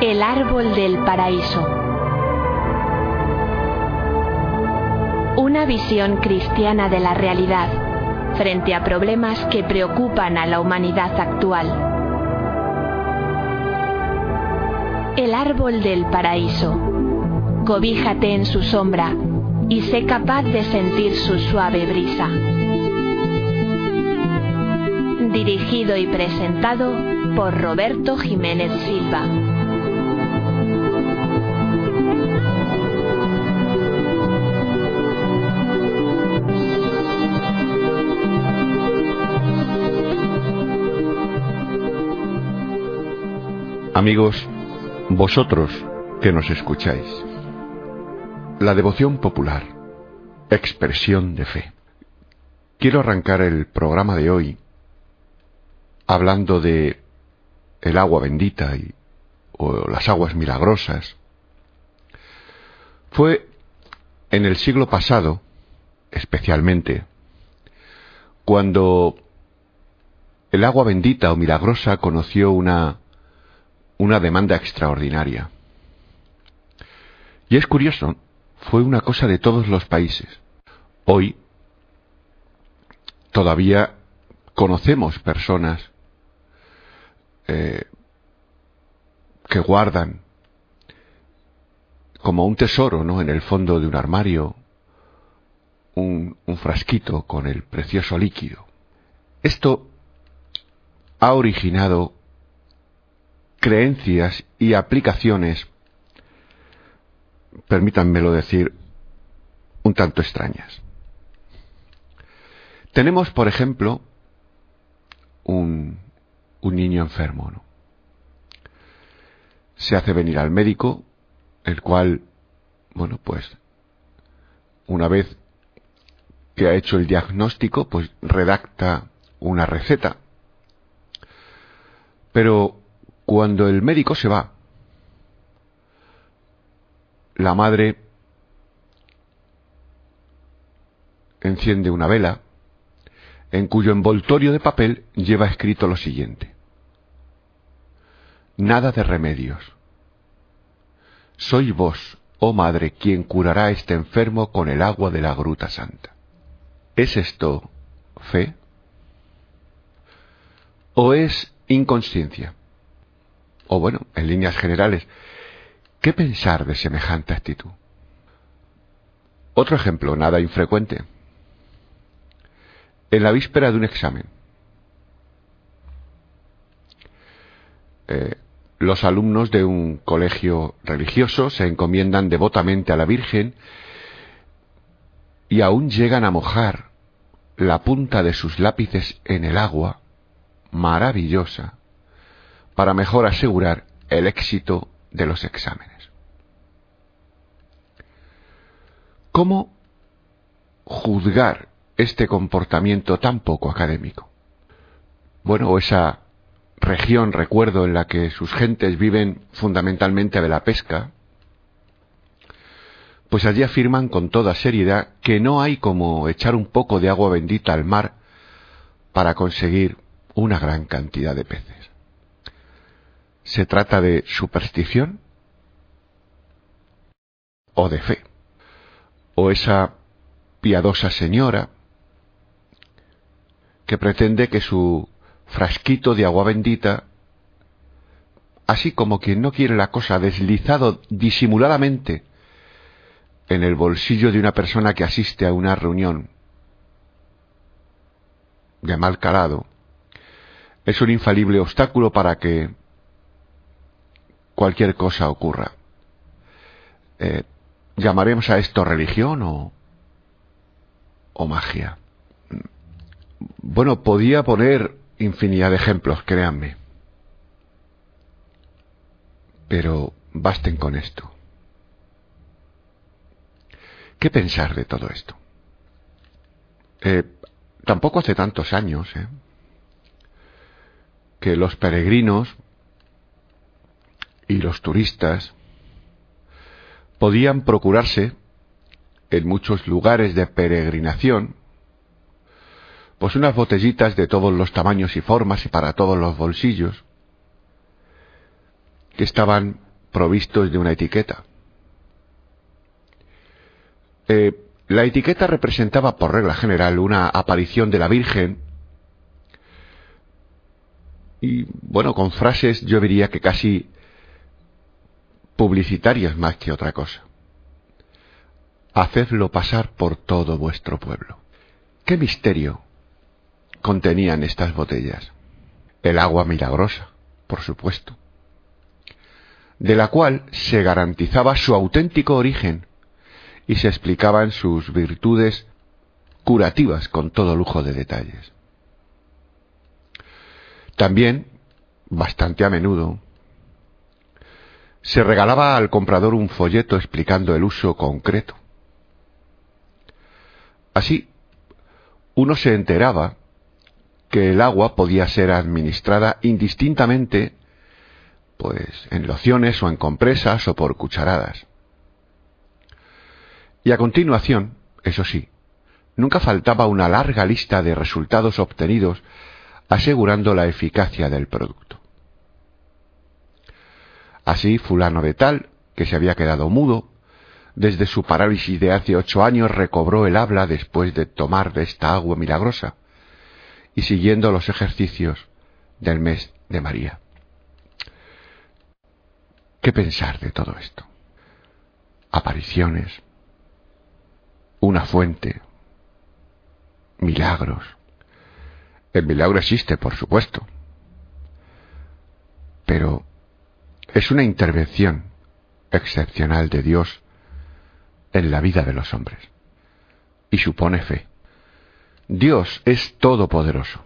El árbol del paraíso. Una visión cristiana de la realidad frente a problemas que preocupan a la humanidad actual. El árbol del paraíso. Cobíjate en su sombra y sé capaz de sentir su suave brisa. Dirigido y presentado por Roberto Jiménez Silva. Amigos, vosotros que nos escucháis, la devoción popular, expresión de fe. Quiero arrancar el programa de hoy hablando de el agua bendita o las aguas milagrosas. Fue en el siglo pasado, especialmente, cuando el agua bendita o milagrosa conoció una demanda extraordinaria. Y es curioso, fue una cosa de todos los países. Hoy todavía conocemos personas que guardan como un tesoro, ¿no?, en el fondo de un armario un frasquito con el precioso líquido. Esto ha originado creencias y aplicaciones, permítanmelo decir, un tanto extrañas. Tenemos, por ejemplo, un niño enfermo, ¿no? Se hace venir al médico, el cual, bueno, pues, una vez que ha hecho el diagnóstico, pues redacta una receta. Pero cuando el médico se va, la madre enciende una vela en cuyo envoltorio de papel lleva escrito lo siguiente: nada de remedios. Soy vos, oh madre, quien curará a este enfermo con el agua de la gruta santa. ¿Es esto fe? ¿O es inconsciencia? O bueno, en líneas generales, ¿qué pensar de semejante actitud? Otro ejemplo, nada infrecuente. En la víspera de un examen, los alumnos de un colegio religioso se encomiendan devotamente a la Virgen y aún llegan a mojar la punta de sus lápices en el agua maravillosa para mejor asegurar el éxito de los exámenes. ¿Cómo juzgar este comportamiento tan poco académico? Bueno, esa región, recuerdo, en la que sus gentes viven fundamentalmente de la pesca, pues allí afirman con toda seriedad que no hay como echar un poco de agua bendita al mar para conseguir una gran cantidad de peces. ¿Se trata de superstición o de fe? ¿O esa piadosa señora que pretende que su frasquito de agua bendita, así como quien no quiere la cosa, deslizado disimuladamente en el bolsillo de una persona que asiste a una reunión de mal calado, es un infalible obstáculo para que cualquier cosa ocurra? ¿Llamaremos a esto religión o magia? Bueno, podía poner infinidad de ejemplos, créanme, pero basten con esto. ¿Qué pensar de todo esto? Tampoco hace tantos años que los peregrinos y los turistas podían procurarse en muchos lugares de peregrinación pues unas botellitas de todos los tamaños y formas y para todos los bolsillos, que estaban provistos de una etiqueta. La etiqueta representaba por regla general una aparición de la Virgen y, bueno, con frases yo diría que casi publicitarias más que otra cosa. Hacedlo pasar por todo vuestro pueblo. ¿Qué misterio contenían estas botellas? El agua milagrosa, por supuesto, de la cual se garantizaba su auténtico origen y se explicaban sus virtudes curativas con todo lujo de detalles. También, bastante a menudo, se regalaba al comprador un folleto explicando el uso concreto. Así, uno se enteraba que el agua podía ser administrada indistintamente, pues en lociones o en compresas o por cucharadas. Y a continuación, eso sí, nunca faltaba una larga lista de resultados obtenidos asegurando la eficacia del producto. Así, fulano de tal, que se había quedado mudo, desde su parálisis de hace 8 años recobró el habla después de tomar de esta agua milagrosa y siguiendo los ejercicios del mes de María. ¿Qué pensar de todo esto? Apariciones, una fuente, milagros. El milagro existe, por supuesto, pero es una intervención excepcional de Dios en la vida de los hombres y supone fe. Dios es todopoderoso,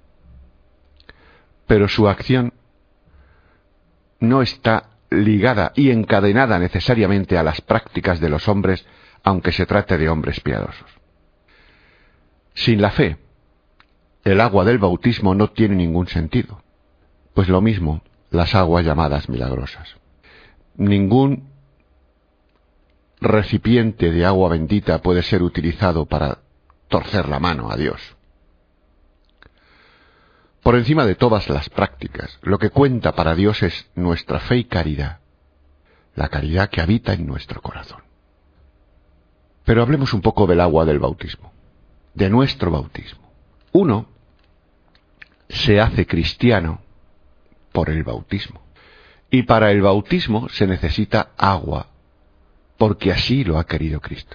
pero su acción no está ligada y encadenada necesariamente a las prácticas de los hombres, aunque se trate de hombres piadosos. Sin la fe, el agua del bautismo no tiene ningún sentido, pues lo mismo las aguas llamadas milagrosas. Ningún recipiente de agua bendita puede ser utilizado para torcer la mano a Dios. Por encima de todas las prácticas, lo que cuenta para Dios es nuestra fe y caridad, la caridad que habita en nuestro corazón. Pero hablemos un poco del agua del bautismo, de nuestro bautismo. Uno se hace cristiano por el bautismo, y para el bautismo se necesita agua, porque así lo ha querido Cristo.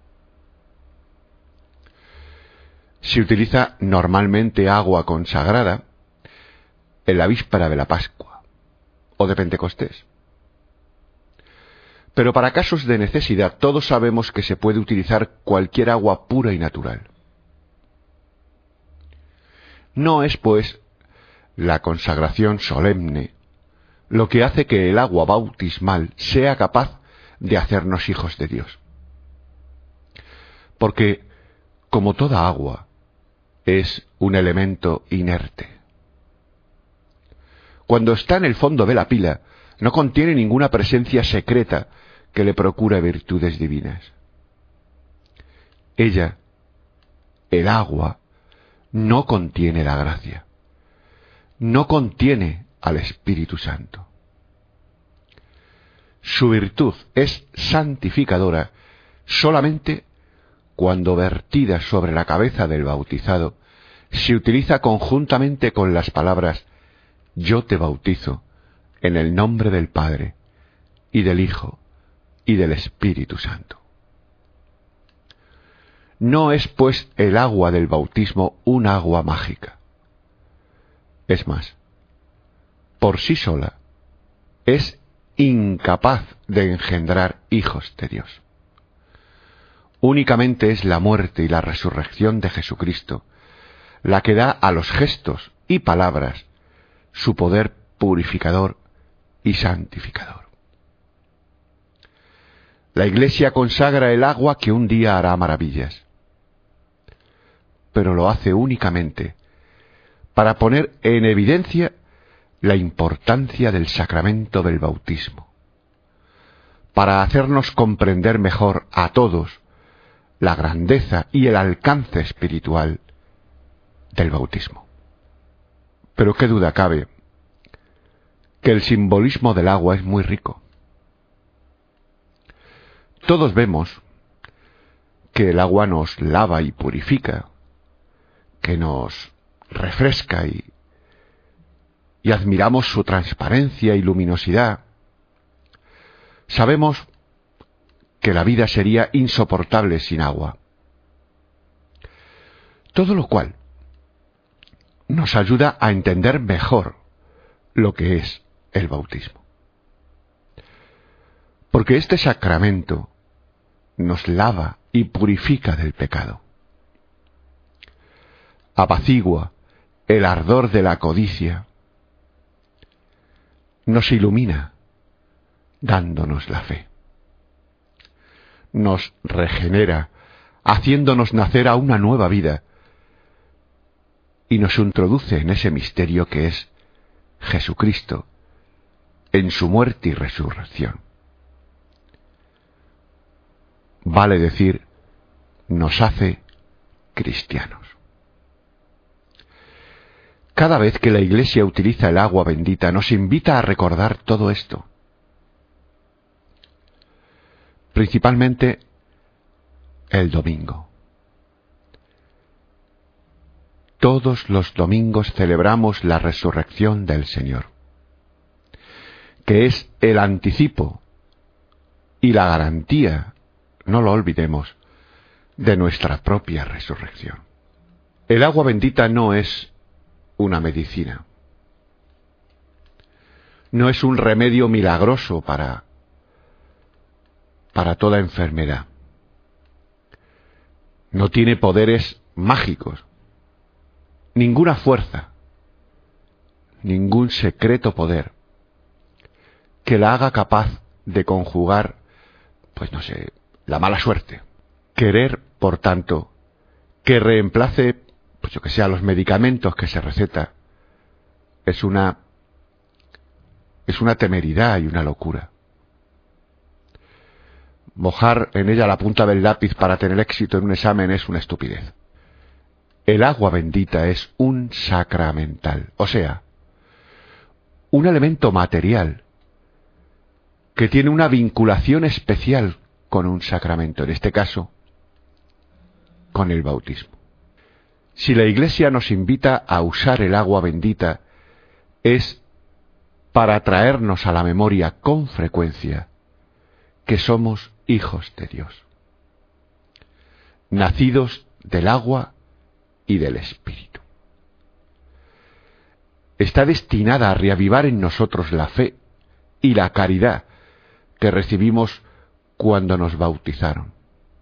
Se utiliza normalmente agua consagrada en la víspera de la Pascua o de Pentecostés. Pero para casos de necesidad todos sabemos que se puede utilizar cualquier agua pura y natural. No es, pues, la consagración solemne lo que hace que el agua bautismal sea capaz de hacernos hijos de Dios. Porque, como toda agua, es un elemento inerte. Cuando está en el fondo de la pila, no contiene ninguna presencia secreta que le procure virtudes divinas. Ella, el agua, no contiene la gracia, no contiene al Espíritu Santo. Su virtud es santificadora solamente cuando vertida sobre la cabeza del bautizado se utiliza conjuntamente con las palabras «Yo te bautizo en el nombre del Padre y del Hijo y del Espíritu Santo». No es, pues, el agua del bautismo un agua mágica. Es más, por sí sola, es incapaz de engendrar hijos de Dios. Únicamente es la muerte y la resurrección de Jesucristo la que da a los gestos y palabras su poder purificador y santificador. La Iglesia consagra el agua que un día hará maravillas, pero lo hace únicamente para poner en evidencia la importancia del sacramento del bautismo, para hacernos comprender mejor a todos la grandeza y el alcance espiritual del bautismo. Pero qué duda cabe que el simbolismo del agua es muy rico. todos vemos que el agua nos lava y purifica, que nos refresca y admiramos su transparencia y luminosidad. Sabemos que la vida sería insoportable sin agua. Todo lo cual nos ayuda a entender mejor lo que es el bautismo. Porque este sacramento nos lava y purifica del pecado. Apacigua el ardor de la codicia. Nos ilumina, dándonos la fe. Nos regenera, haciéndonos nacer a una nueva vida, y nos introduce en ese misterio que es Jesucristo, en su muerte y resurrección. Vale decir, nos hace cristianos. Cada vez que la Iglesia utiliza el agua bendita, nos invita a recordar todo esto. Principalmente el domingo. Todos los domingos celebramos la resurrección del Señor, que es el anticipo y la garantía, no lo olvidemos, de nuestra propia resurrección. El agua bendita no es una medicina, no es un remedio milagroso para toda enfermedad. No tiene poderes mágicos, ninguna fuerza, ningún secreto poder que la haga capaz de conjugar, la mala suerte. Querer, por tanto, que reemplace, los medicamentos que se receta, es una temeridad y una locura. Mojar en ella la punta del lápiz para tener éxito en un examen es una estupidez. El agua bendita es un sacramental, o sea, un elemento material que tiene una vinculación especial con un sacramento, en este caso, con el bautismo. Si la Iglesia nos invita a usar el agua bendita, es para traernos a la memoria con frecuencia que somos hijos de Dios, nacidos del agua y del Espíritu. Está destinada a reavivar en nosotros la fe y la caridad que recibimos cuando nos bautizaron.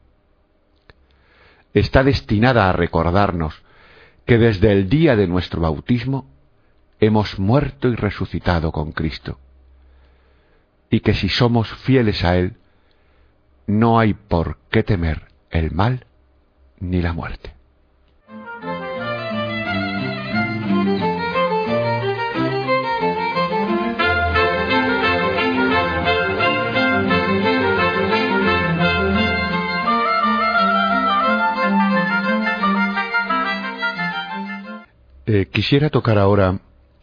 Está destinada a recordarnos que desde el día de nuestro bautismo hemos muerto y resucitado con Cristo, y que si somos fieles a Él, no hay por qué temer el mal ni la muerte. Quisiera tocar ahora,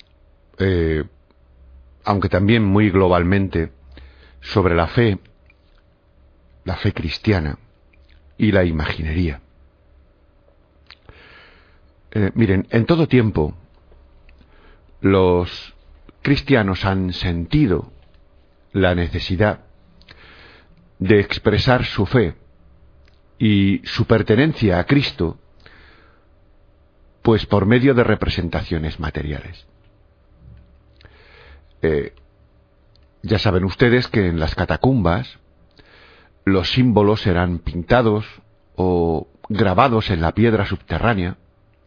aunque también muy globalmente, sobre la fe cristiana y la imaginería. Miren, en todo tiempo los cristianos han sentido la necesidad de expresar su fe y su pertenencia a Cristo, pues por medio de representaciones materiales. Ya saben ustedes que en las catacumbas los símbolos eran pintados o grabados en la piedra subterránea,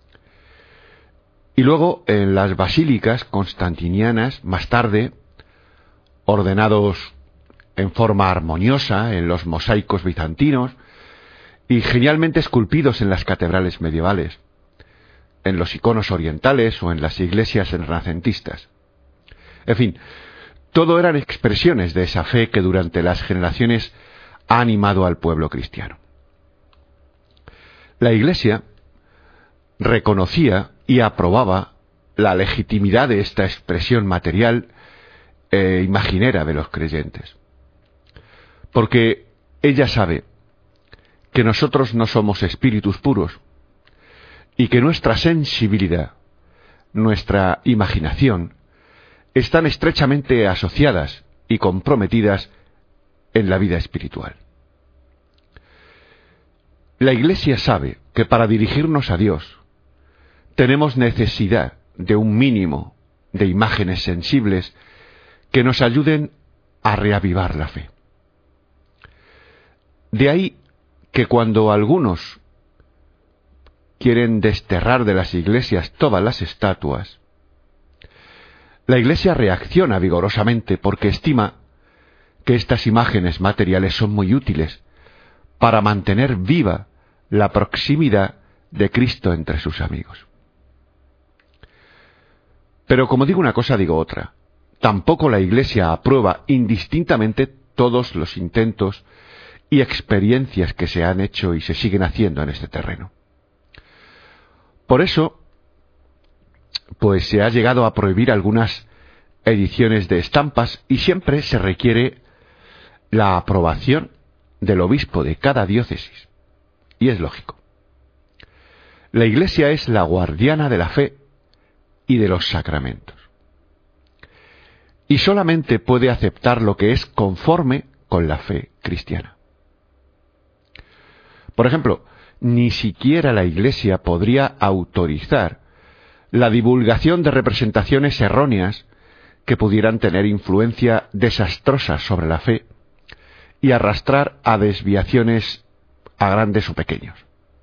y luego en las basílicas constantinianas, más tarde, ordenados en forma armoniosa en los mosaicos bizantinos y genialmente esculpidos en las catedrales medievales, en los iconos orientales o en las iglesias renacentistas. En fin, todo eran expresiones de esa fe que durante las generaciones ha animado al pueblo cristiano. La Iglesia reconocía y aprobaba la legitimidad de esta expresión material e imaginera de los creyentes, porque ella sabe que nosotros no somos espíritus puros y que nuestra sensibilidad, nuestra imaginación, están estrechamente asociadas y comprometidas en la vida espiritual. La Iglesia sabe que para dirigirnos a Dios tenemos necesidad de un mínimo de imágenes sensibles que nos ayuden a reavivar la fe. De ahí que cuando algunos quieren desterrar de las iglesias todas las estatuas, la Iglesia reacciona vigorosamente porque estima que estas imágenes materiales son muy útiles para mantener viva la proximidad de Cristo entre sus amigos. Pero como digo una cosa, digo otra. Tampoco la Iglesia aprueba indistintamente todos los intentos y experiencias que se han hecho y se siguen haciendo en este terreno. Por eso, pues se ha llegado a prohibir algunas ediciones de estampas y siempre se requiere la aprobación del obispo de cada diócesis. Y es lógico. La Iglesia es la guardiana de la fe y de los sacramentos. Y solamente puede aceptar lo que es conforme con la fe cristiana. Por ejemplo, ni siquiera la Iglesia podría autorizar la divulgación de representaciones erróneas que pudieran tener influencia desastrosa sobre la fe y arrastrar a desviaciones a grandes o pequeños.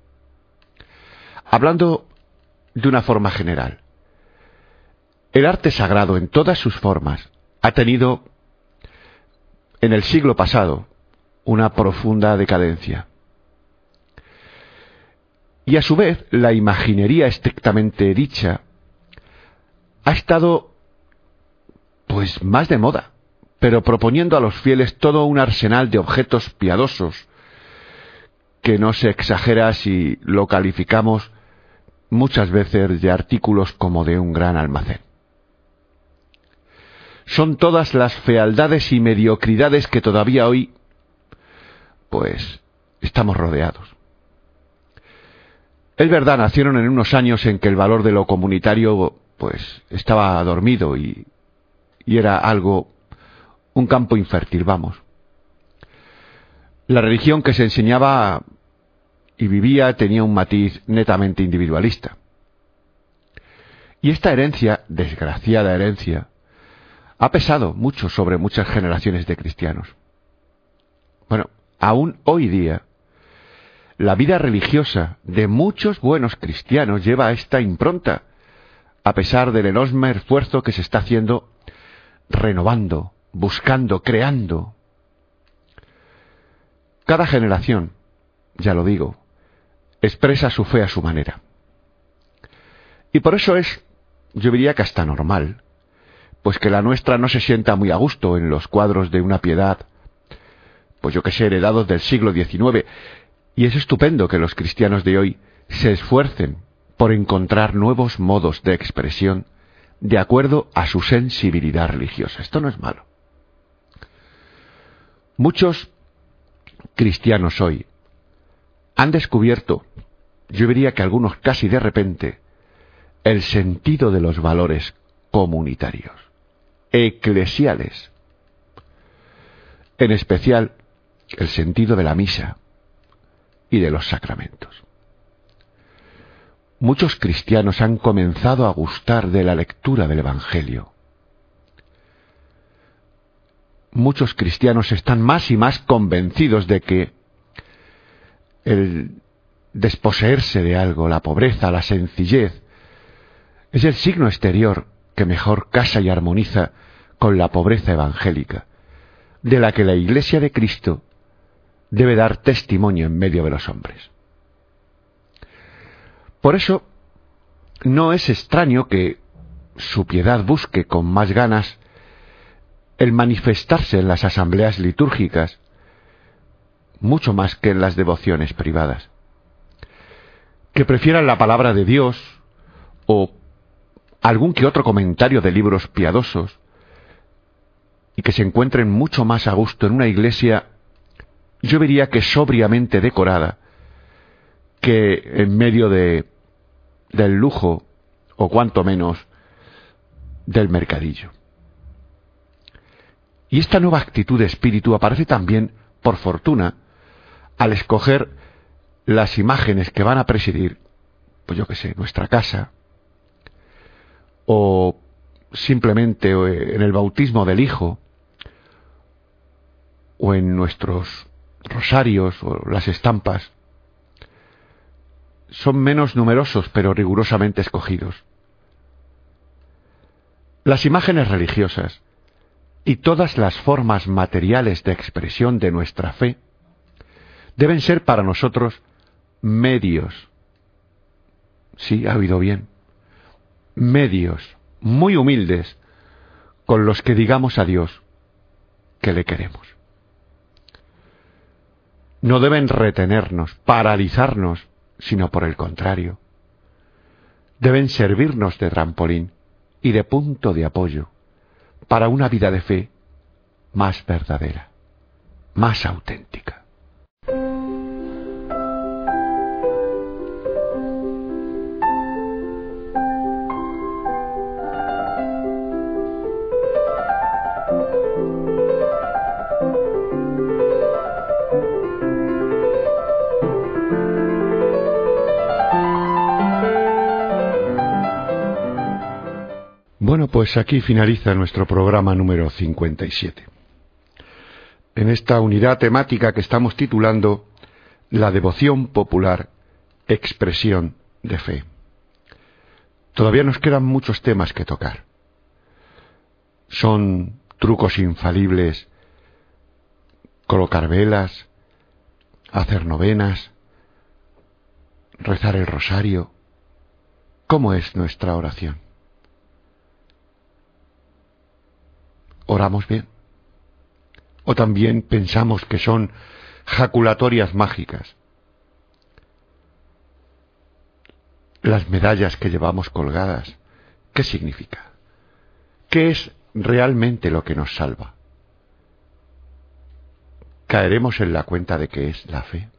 Hablando de una forma general, el arte sagrado en todas sus formas ha tenido en el siglo pasado una profunda decadencia. Y a su vez, la imaginería estrictamente dicha ha estado pues más de moda, pero proponiendo a los fieles todo un arsenal de objetos piadosos que no se exagera si lo calificamos muchas veces de artículos como de un gran almacén. Son todas las fealdades y mediocridades que todavía hoy pues estamos rodeados. Es verdad, nacieron en unos años en que el valor de lo comunitario pues estaba dormido y era algo, un campo infértil, vamos. La religión que se enseñaba y vivía tenía un matiz netamente individualista. Y esta herencia, desgraciada herencia, ha pesado mucho sobre muchas generaciones de cristianos. Bueno, aún hoy día, la vida religiosa de muchos buenos cristianos lleva esta impronta, a pesar del enorme esfuerzo que se está haciendo renovando, buscando, creando. Cada generación, ya lo digo, expresa su fe a su manera. Y por eso es, yo diría que hasta normal, pues que la nuestra no se sienta muy a gusto en los cuadros de una piedad, pues yo que sé, heredados del siglo XIX. Y es estupendo que los cristianos de hoy se esfuercen por encontrar nuevos modos de expresión de acuerdo a su sensibilidad religiosa. Esto no es malo. Muchos cristianos hoy han descubierto, yo diría que algunos casi de repente, el sentido de los valores comunitarios, eclesiales, en especial el sentido de la misa y de los sacramentos. Muchos cristianos han comenzado a gustar de la lectura del Evangelio. Muchos cristianos están más y más convencidos de que el desposeerse de algo, la pobreza, la sencillez, es el signo exterior que mejor casa y armoniza con la pobreza evangélica, de la que la Iglesia de Cristo debe dar testimonio en medio de los hombres. Por eso, no es extraño que su piedad busque con más ganas el manifestarse en las asambleas litúrgicas, mucho más que en las devociones privadas. Que prefieran la palabra de Dios o algún que otro comentario de libros piadosos y que se encuentren mucho más a gusto en una iglesia yo diría que sobriamente decorada, que en medio del lujo, o cuanto menos del mercadillo. Y esta nueva actitud de espíritu aparece también, por fortuna, al escoger las imágenes que van a presidir, pues yo qué sé, nuestra casa, o simplemente en el bautismo del hijo, o en nuestros rosarios, o las estampas. Son menos numerosos, pero rigurosamente escogidos. Las imágenes religiosas y todas las formas materiales de expresión de nuestra fe deben ser para nosotros medios. Sí, ha oído bien. Medios muy humildes con los que digamos a Dios que le queremos. No deben retenernos, paralizarnos, sino por el contrario. Deben servirnos de trampolín y de punto de apoyo para una vida de fe más verdadera, más auténtica. Bueno, pues aquí finaliza nuestro programa número 57. En esta unidad temática que estamos titulando La devoción popular, expresión de fe. Todavía nos quedan muchos temas que tocar. Son trucos infalibles colocar velas, hacer novenas, rezar el rosario. ¿Cómo es nuestra oración? ¿Oramos bien? ¿O también pensamos que son jaculatorias mágicas? Las medallas que llevamos colgadas, ¿qué significa? ¿Qué es realmente lo que nos salva? ¿Caeremos en la cuenta de que es la fe?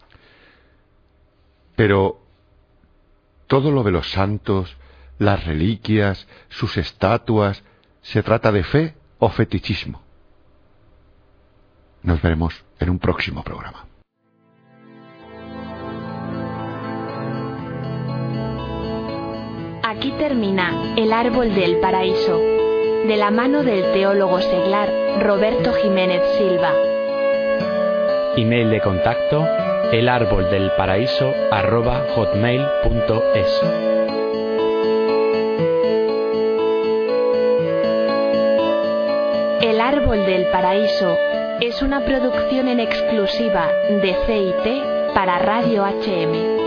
Pero todo lo de los santos, las reliquias, sus estatuas, ¿se trata de fe o fetichismo? Nos veremos en un próximo programa. Aquí termina El Árbol del Paraíso, de la mano del teólogo seglar Roberto Jiménez Silva. Email de contacto elarboldelparaíso@hotmail.es. El Árbol del Paraíso es una producción en exclusiva de CIT para Radio HM.